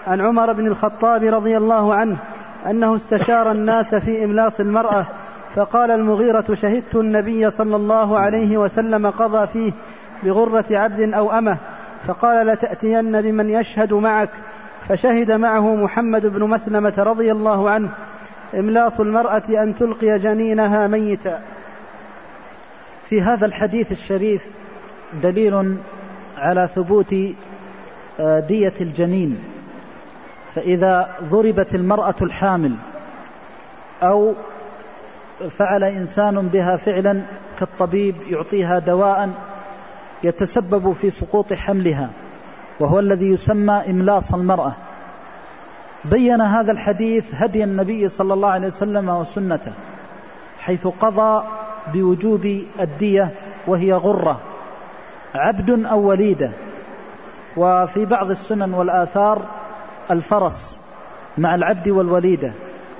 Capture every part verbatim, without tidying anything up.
عن عمر بن الخطاب رضي الله عنه أنه استشار الناس في إملاص المرأة، فقال المغيرة: شهدت النبي صلى الله عليه وسلم قضى فيه بغرة عبد أو أمه، فقال: لتأتين بمن يشهد معك. فشهد معه محمد بن مسلمة رضي الله عنه. إملاص المرأة أن تلقي جنينها ميتا. في هذا الحديث الشريف دليل على ثبوت دية الجنين، فإذا ضربت المرأة الحامل أو فعل إنسان بها فعلا كالطبيب يعطيها دواء يتسبب في سقوط حملها، وهو الذي يسمى إملاص المرأة، بين هذا الحديث هدي النبي صلى الله عليه وسلم وسنته، حيث قضى بوجوب الدية وهي غرة عبد أو وليدة. وفي بعض السنن والآثار الفرس مع العبد والوليدة.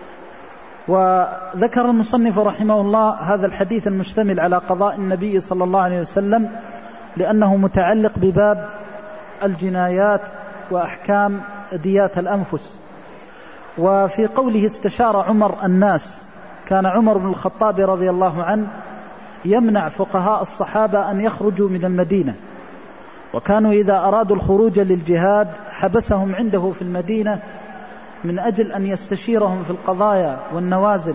وذكر المصنف رحمه الله هذا الحديث المشتمل على قضاء النبي صلى الله عليه وسلم لأنه متعلق بباب الجنايات وأحكام ديات الأنفس. وفي قوله استشار عمر الناس، كان عمر بن الخطاب رضي الله عنه يمنع فقهاء الصحابة أن يخرجوا من المدينة، وكانوا إذا أرادوا الخروج للجهاد حبسهم عنده في المدينة من أجل أن يستشيرهم في القضايا والنوازل،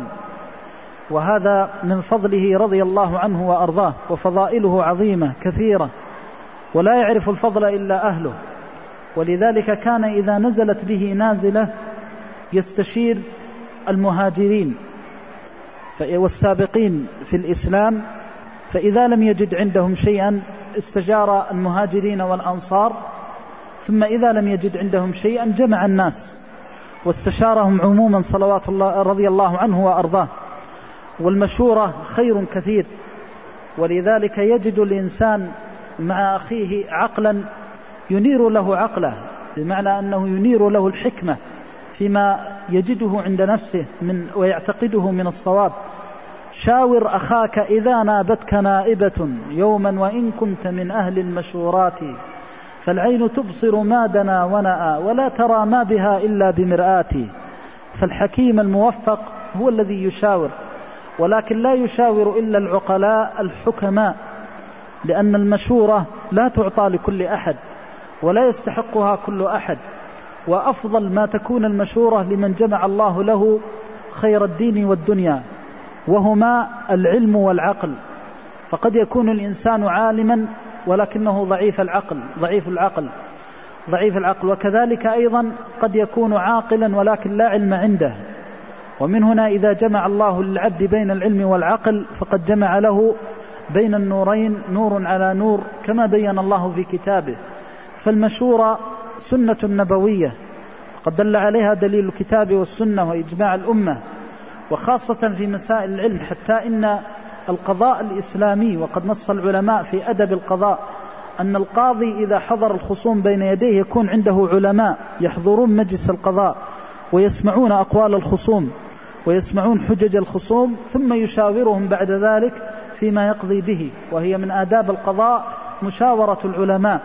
وهذا من فضله رضي الله عنه وأرضاه، وفضائله عظيمة كثيرة ولا يعرف الفضل إلا أهله. ولذلك كان إذا نزلت به نازلة يستشير المهاجرين والسابقين في الإسلام، فإذا لم يجد عندهم شيئا استجار المهاجرين والأنصار، ثم إذا لم يجد عندهم شيئا جمع الناس واستشارهم عموما صلوات الله رضي الله عنه وأرضاه. والمشورة خير كثير، ولذلك يجد الإنسان مع أخيه عقلا ينير له عقله، بمعنى أنه ينير له الحكمة فيما يجده عند نفسه من ويعتقده من الصواب. شاور أخاك إذا نابتك نائبة يوما وإن كنت من أهل المشورات، فالعين تبصر ما دنا ونأى ولا ترى ما بها إلا بمرآتي. فالحكيم الموفق هو الذي يشاور، ولكن لا يشاور إلا العقلاء الحكماء، لأن المشورة لا تعطى لكل أحد ولا يستحقها كل أحد، وأفضل ما تكون المشورة لمن جمع الله له خير الدين والدنيا، وهما العلم والعقل. فقد يكون الإنسان عالما ولكنه ضعيف العقل ضعيف العقل ضعيف العقل وكذلك أيضا قد يكون عاقلا ولكن لا علم عنده. ومن هنا إذا جمع الله للعبد بين العلم والعقل فقد جمع له بين النورين نور على نور، كما بين الله في كتابه. فالمشورة سنة نبوية قد دل عليها دليل الكتاب والسنة وإجماع الأمة، وخاصة في مسائل العلم، حتى إن القضاء الإسلامي، وقد نص العلماء في أدب القضاء أن القاضي إذا حضر الخصوم بين يديه يكون عنده علماء يحضرون مجلس القضاء ويسمعون أقوال الخصوم ويسمعون حجج الخصوم، ثم يشاورهم بعد ذلك فيما يقضي به، وهي من آداب القضاء مشاورة العلماء.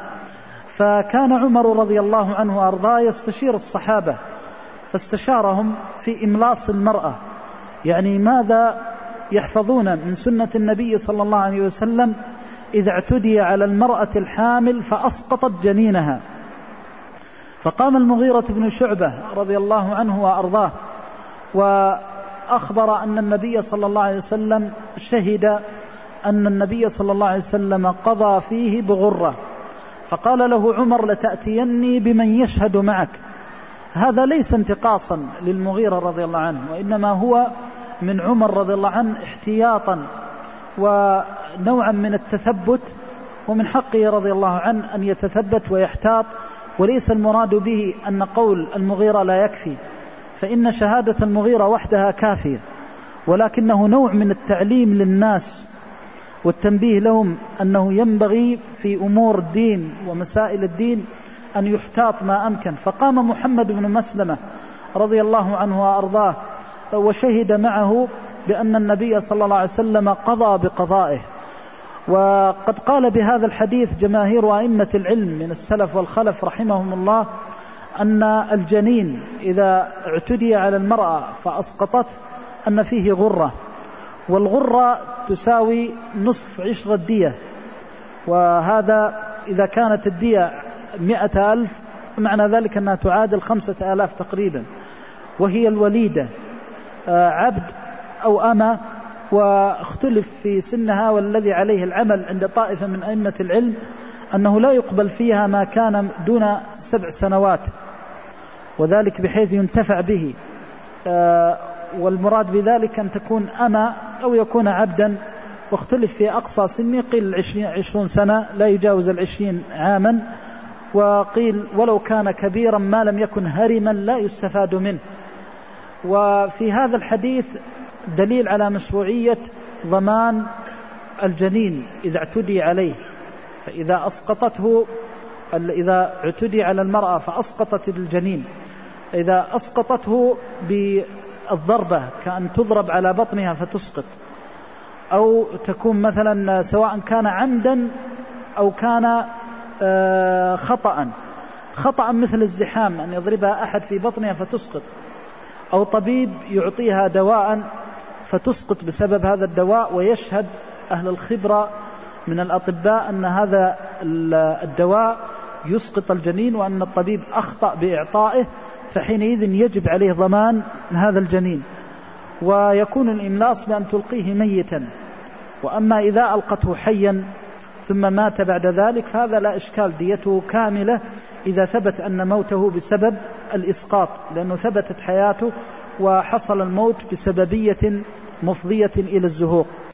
فكان عمر رضي الله عنه وأرضاه يستشير الصحابة، فاستشارهم في إملاص المرأة، يعني ماذا يحفظون من سنة النبي صلى الله عليه وسلم إذا اعتدي على المرأة الحامل فأسقطت جنينها. فقام المغيرة بن شعبة رضي الله عنه وأرضاه وأخبر أن النبي صلى الله عليه وسلم شهد أن النبي صلى الله عليه وسلم قضى فيه بغرة، فقال له عمر: لتأتيني بمن يشهد معك. هذا ليس انتقاصا للمغيرة رضي الله عنه، وإنما هو من عمر رضي الله عنه احتياطا ونوعا من التثبت، ومن حقه رضي الله عنه أن يتثبت ويحتاط، وليس المراد به أن قول المغيرة لا يكفي، فإن شهادة المغيرة وحدها كافية، ولكنه نوع من التعليم للناس والتنبيه لهم أنه ينبغي في أمور الدين ومسائل الدين أن يحتاط ما أمكن. فقام محمد بن مسلمة رضي الله عنه وأرضاه وشهد معه بأن النبي صلى الله عليه وسلم قضى بقضائه. وقد قال بهذا الحديث جماهير أئمة العلم من السلف والخلف رحمهم الله أن الجنين إذا اعتدي على المرأة فأسقطته أن فيه غرة، والغرة تساوي نصف عشر الدية، وهذا إذا كانت الدية مئة ألف معنى ذلك أنها تعادل خمسة آلاف تقريبا، وهي الوليدة عبد أو أمة، واختلف في سنها، والذي عليه العمل عند طائفة من أئمة العلم أنه لا يقبل فيها ما كان دون سبع سنوات، وذلك بحيث ينتفع به، والمراد بذلك أن تكون أمة أو يكون عبدا، واختلف في أقصى سن، قيل عشرون سنة لا يجاوز العشرين عاما، وقيل ولو كان كبيرا ما لم يكن هرما لا يستفاد منه. وفي هذا الحديث دليل على مشروعية ضمان الجنين إذا اعتدي عليه، فإذا أسقطته، إذا اعتدي على المرأة فأسقطت الجنين، إذا أسقطته بالضربة كأن تضرب على بطنها فتسقط، أو تكون مثلا سواء كان عمدا أو كان خطأ خطأ مثل الزحام أن يضربها أحد في بطنها فتسقط، أو طبيب يعطيها دواء فتسقط بسبب هذا الدواء، ويشهد أهل الخبرة من الأطباء أن هذا الدواء يسقط الجنين وأن الطبيب أخطأ بإعطائه، فحينئذ يجب عليه ضمان هذا الجنين، ويكون الإملاص بأن تلقيه ميتا. وأما إذا ألقته حيا ثم مات بعد ذلك فهذا لا إشكال، ديته كاملة إذا ثبت أن موته بسبب الإسقاط، لأنه ثبتت حياته وحصل الموت بسببية مفضية إلى الزهوق.